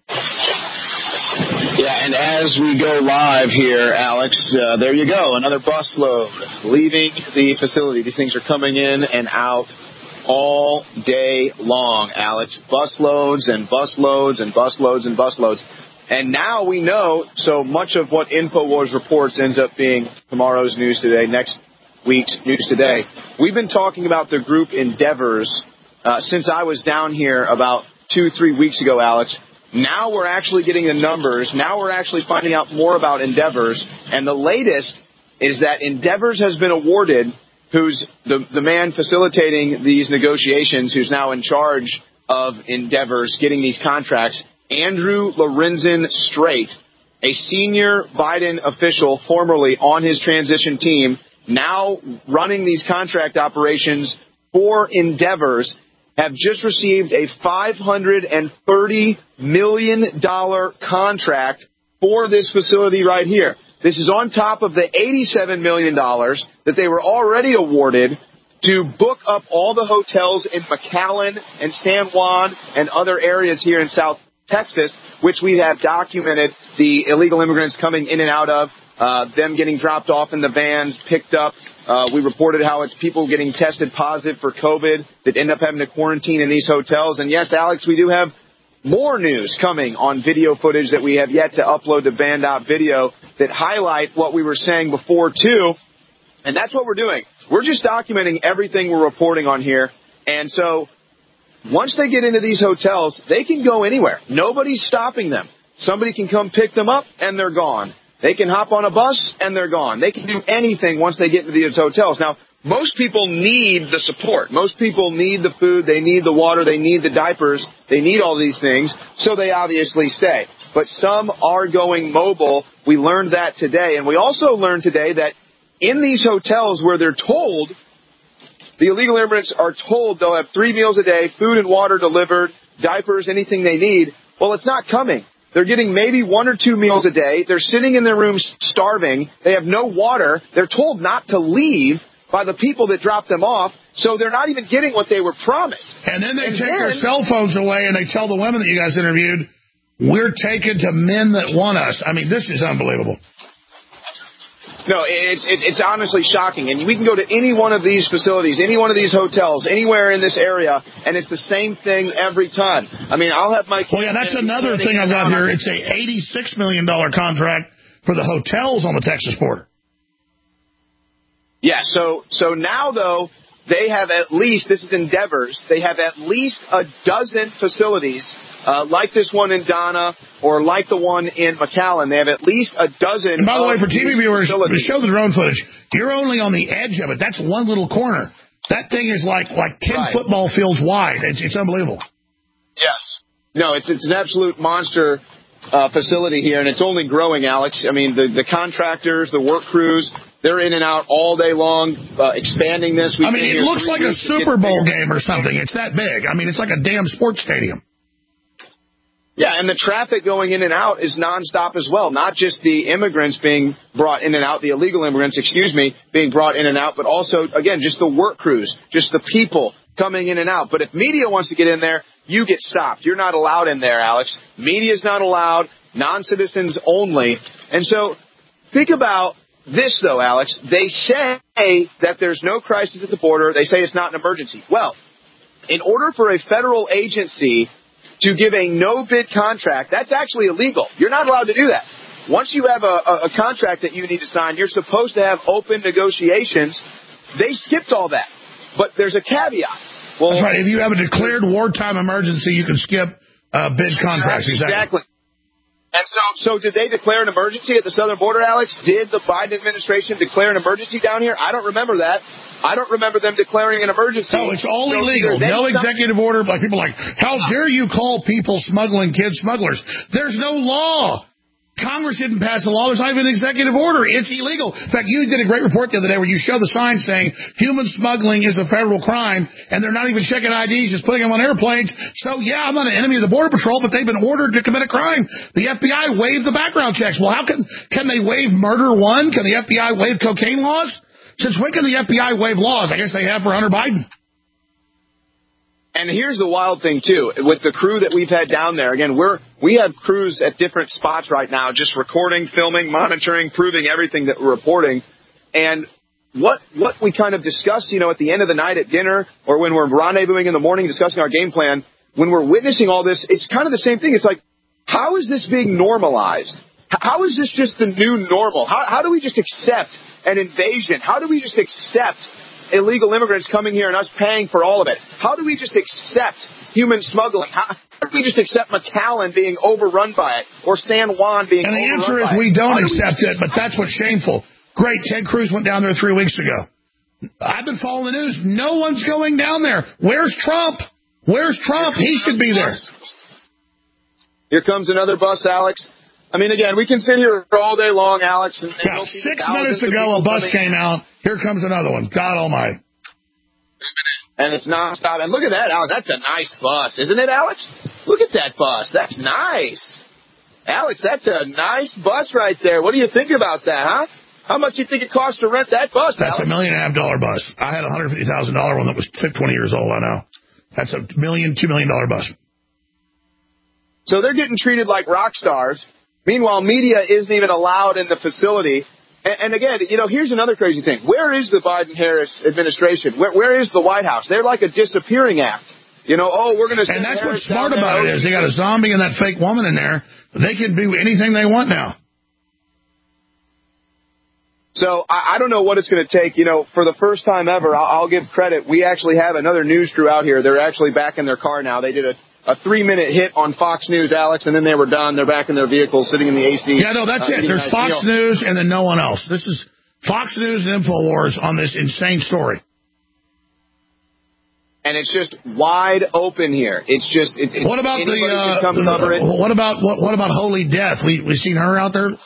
Yeah, and as we go live here, Alex, there you go, another busload leaving the facility. These things are coming in and out all day long, Alex. Busloads and busloads and busloads and busloads. And now we know so much of what InfoWars reports ends up being tomorrow's news today, next week's news today. We've been talking about the group Endeavors since I was down here about 2-3 weeks ago, Alex. Now we're actually getting the numbers. Now we're actually finding out more about Endeavors. And the latest is that Endeavors has been awarded, who's the man facilitating these negotiations, who's now in charge of Endeavors getting these contracts, Andrew Lorenzen Strait, a senior Biden official formerly on his transition team, now running these contract operations for Endeavors, have just received a $530 million contract for this facility right here. This is on top of the $87 million that they were already awarded to book up all the hotels in McAllen and San Juan and other areas here in South Texas, which we have documented the illegal immigrants coming in and out of, them getting dropped off in the vans, picked up. We reported how it's people getting tested positive for COVID that end up having to quarantine in these hotels. And yes, Alex, we do have more news coming on video footage that we have yet to upload to band.video that highlight what we were saying before, too. And that's what we're doing. We're just documenting everything we're reporting on here. And so once they get into these hotels, they can go anywhere. Nobody's stopping them. Somebody can come pick them up, and they're gone. They can hop on a bus, and they're gone. They can do anything once they get into these hotels. Now, most people need the support. Most people need the food. They need the water. They need the diapers. They need all these things, so they obviously stay. But some are going mobile. We learned that today. And we also learned today that in these hotels where they're told, the illegal immigrants are told they'll have 3 meals a day, food and water delivered, diapers, anything they need. Well, it's not coming. They're getting maybe 1 or 2 meals a day. They're sitting in their rooms starving. They have no water. They're told not to leave by the people that dropped them off, so they're not even getting what they were promised. And then they take their cell phones away, and they tell the women that you guys interviewed, we're taken to men that want us. I mean, this is unbelievable. No, it's honestly shocking. And we can go to any one of these facilities, any one of these hotels, anywhere in this area, and it's the same thing every time. I mean, I'll have my kids. Well, yeah, that's another thing I've got here. It's a $86 million contract for the hotels on the Texas border. Yeah, so now, though, they have at least, this is Endeavors, they have at least a dozen facilities like this one in Donna or like the one in McAllen. They have at least a dozen. And by the way, for TV viewers, show the drone footage. You're only on the edge of it. That's one little corner. That thing is like 10 football fields wide. It's unbelievable. Yes. No, it's an absolute monster facility here, and it's only growing, Alex. I mean, the contractors, the work crews, they're in and out all day long, expanding this. I mean, it looks like a Super Bowl game or something. It's that big. I mean, it's like a damn sports stadium. Yeah, and the traffic going in and out is nonstop as well. Not just the immigrants being brought in and out, the illegal immigrants, being brought in and out, but also, again, just the work crews, just the people coming in and out. But if media wants to get in there, you get stopped. You're not allowed in there, Alex. Media's not allowed, non-citizens only. And so think about this, though, Alex. They say that there's no crisis at the border. They say it's not an emergency. Well, in order for a federal agency to give a no-bid contract, that's actually illegal. You're not allowed to do that. once you have a contract that you need to sign, you're supposed to have open negotiations. They skipped all that. But there's a caveat. Well, that's right. If you have a declared wartime emergency, you can skip bid contracts. Exactly. And so did they declare an emergency at the southern border, Alex? Did the Biden administration declare an emergency down here? I don't remember that. I don't remember them declaring an emergency. No, it's all illegal. No executive order. Like people are like, how dare you call people smuggling kids smugglers? There's no law. Congress didn't pass a law. There's not even an executive order. It's illegal. In fact, you did a great report the other day where you show the sign saying human smuggling is a federal crime, and they're not even checking IDs, just putting them on airplanes. So, yeah, I'm not an enemy of the Border Patrol, but they've been ordered to commit a crime. The FBI waived the background checks. Well, how can they waive murder one? Can the FBI waive cocaine laws? Since when can the FBI waive laws? I guess they have for Hunter Biden. And here's the wild thing, too. With the crew that we've had down there, again, we have crews at different spots right now, just recording, filming, monitoring, proving everything that we're reporting. And what we kind of discuss, at the end of the night at dinner or when we're rendezvousing in the morning discussing our game plan, when we're witnessing all this, it's kind of the same thing. It's like, how is this being normalized? How is this just the new normal? How do we just accept an invasion? How do we just accept illegal immigrants coming here and us paying for all of it? How do we just accept human smuggling? How do we just accept McAllen being overrun by it or San Juan being overrun by it? And the answer is we don't accept it, but that's what's shameful. Great, Ted Cruz went down there 3 weeks ago. I've been following the news. No one's going down there. Where's Trump? Where's Trump? He should be there. Here comes another bus, Alex. I mean, again, we can sit here all day long, Alex. And 6 minutes ago, a bus came out. Here comes another one. God almighty. And it's nonstop. And look at that, Alex. That's a nice bus, isn't it, Alex? Look at that bus. That's nice. Alex, that's a nice bus right there. What do you think about that, huh? How much do you think it costs to rent that bus, That's Alex? $1.5 million bus. I had a $150,000 one that was 20 years old, I know. That's a $2 million bus. So they're getting treated like rock stars. Meanwhile, media isn't even allowed in the facility. And again, here's another crazy thing. Where is the Biden-Harris administration? Where is the White House? They're like a disappearing act. We're going to... And that's what's smart about it is they got a zombie and that fake woman in there. They can do anything they want now. So I don't know what it's going to take. For the first time ever, I'll give credit. We actually have another news crew out here. They're actually back in their car now. They did a 3-minute hit on Fox News, Alex, and then they were done. They're back in their vehicle, sitting in the AC. Yeah, no, that's it. There's Fox News and then no one else. This is Fox News and InfoWars on this insane story. And it's just wide open here. It's what about what about Holy Death? We seen her out there?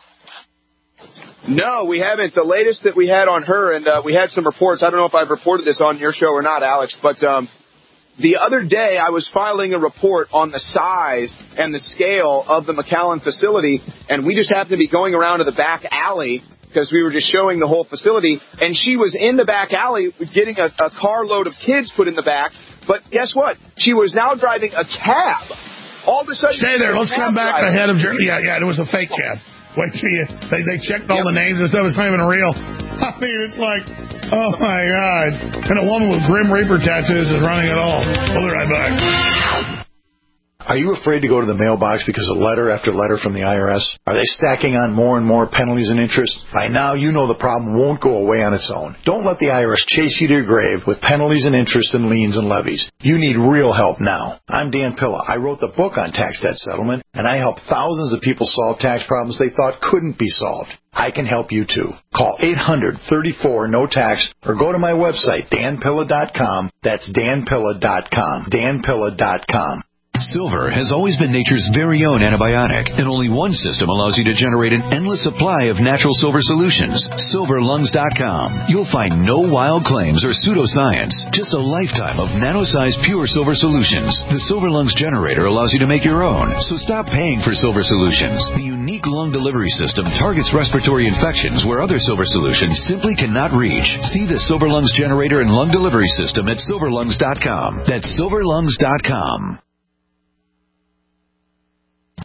No, we haven't. The latest that we had on her, and we had some reports. I don't know if I've reported this on your show or not, Alex, but the other day I was filing a report on the size and the scale of the McAllen facility, and we just happened to be going around to the back alley because we were just showing the whole facility, and she was in the back alley getting a carload of kids put in the back, but guess what? She was now driving a cab. All of a sudden... Stay there. Let's come back ahead of... Yeah, it was a fake cab. Wait till they checked all the names and stuff. It's not even real. I mean, it's like, oh my God. And a woman with Grim Reaper tattoos is running it all. We'll be right back. Are you afraid to go to the mailbox because of letter after letter from the IRS? Are they stacking on more and more penalties and interest? By now, you know the problem won't go away on its own. Don't let the IRS chase you to your grave with penalties and interest and liens and levies. You need real help now. I'm Dan Pilla. I wrote the book on tax debt settlement, and I help thousands of people solve tax problems they thought couldn't be solved. I can help you too. Call 800-34-NO-TAX or go to my website, danpilla.com. That's danpilla.com. danpilla.com. Silver has always been nature's very own antibiotic, and only one system allows you to generate an endless supply of natural silver solutions. SilverLungs.com. You'll find no wild claims or pseudoscience, just a lifetime of nano-sized pure silver solutions. The Silver Lungs generator allows you to make your own, so stop paying for silver solutions. The unique lung delivery system targets respiratory infections where other silver solutions simply cannot reach. See the Silver Lungs generator and lung delivery system at SilverLungs.com. That's SilverLungs.com.